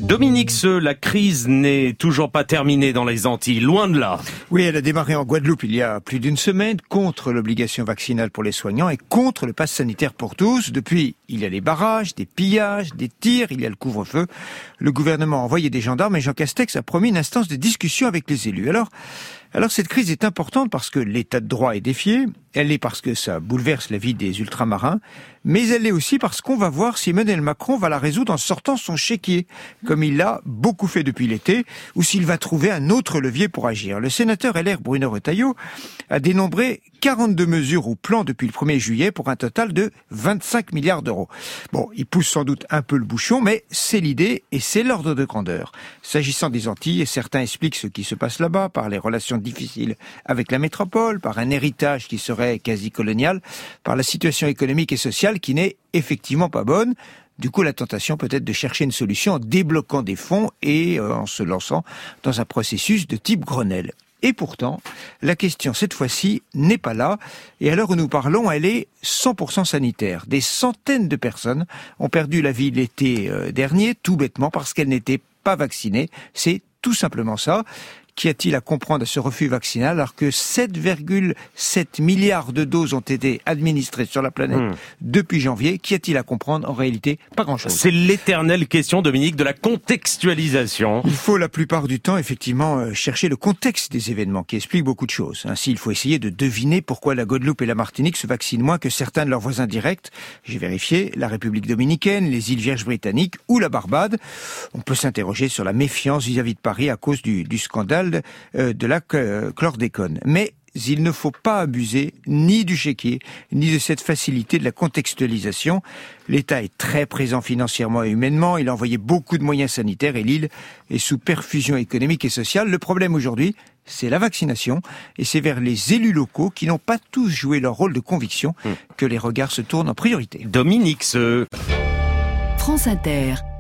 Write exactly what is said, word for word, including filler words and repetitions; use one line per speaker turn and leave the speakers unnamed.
Dominique Seux, la crise n'est toujours pas terminée dans les Antilles, loin de là.
Oui, elle a démarré en Guadeloupe il y a plus d'une semaine, contre l'obligation vaccinale pour les soignants et contre le pass sanitaire pour tous. Depuis, il y a des barrages, des pillages, des tirs, il y a le couvre-feu. Le gouvernement a envoyé des gendarmes et Jean Castex a promis une instance de discussion avec les élus. Alors, alors cette crise est importante parce que l'état de droit est défié, elle l'est parce que ça bouleverse la vie des ultramarins, mais elle l'est aussi parce qu'on va voir si Emmanuel Macron va la résoudre en sortant son chéquier, comme il l'a beaucoup fait depuis l'été, ou s'il va trouver un autre levier pour agir. Le sénateur L R Bruno Retailleau a dénombré quarante-deux mesures ou plans depuis le premier juillet pour un total de vingt-cinq milliards d'euros. Bon, il pousse sans doute un peu le bouchon, mais c'est l'idée et c'est l'ordre de grandeur. S'agissant des Antilles, certains expliquent ce qui se passe là-bas par les relations difficiles avec la métropole, par un héritage qui serait quasi colonial, par la situation économique et sociale qui n'est effectivement pas bonne. Du coup, la tentation peut être de chercher une solution en débloquant des fonds et euh, en se lançant dans un processus de type Grenelle. Et pourtant, la question cette fois-ci n'est pas là. Et à l'heure où nous parlons, elle est cent pour cent sanitaire. Des centaines de personnes ont perdu la vie l'été euh, dernier, tout bêtement parce qu'elles n'étaient pas vaccinées. C'est tout simplement ça. Qu'y a-t-il à comprendre à ce refus vaccinal alors que sept virgule sept milliards de doses ont été administrées sur la planète mmh. depuis janvier? Qu'y a-t-il à comprendre? En réalité, pas grand-chose.
C'est l'éternelle question, Dominique, de la contextualisation.
Il faut la plupart du temps, effectivement, chercher le contexte des événements qui explique beaucoup de choses. Ainsi, il faut essayer de deviner pourquoi la Guadeloupe et la Martinique se vaccinent moins que certains de leurs voisins directs. J'ai vérifié, la République dominicaine, les îles Vierges britanniques ou la Barbade. On peut s'interroger sur la méfiance vis-à-vis de Paris à cause du, du scandale de la chlordécone. Mais il ne faut pas abuser ni du chéquier, ni de cette facilité de la contextualisation. L'État est très présent financièrement et humainement, il a envoyé beaucoup de moyens sanitaires et l'île est sous perfusion économique et sociale. Le problème aujourd'hui, c'est la vaccination et c'est vers les élus locaux qui n'ont pas tous joué leur rôle de conviction que les regards se tournent en priorité.
Dominique Seux.
France Inter.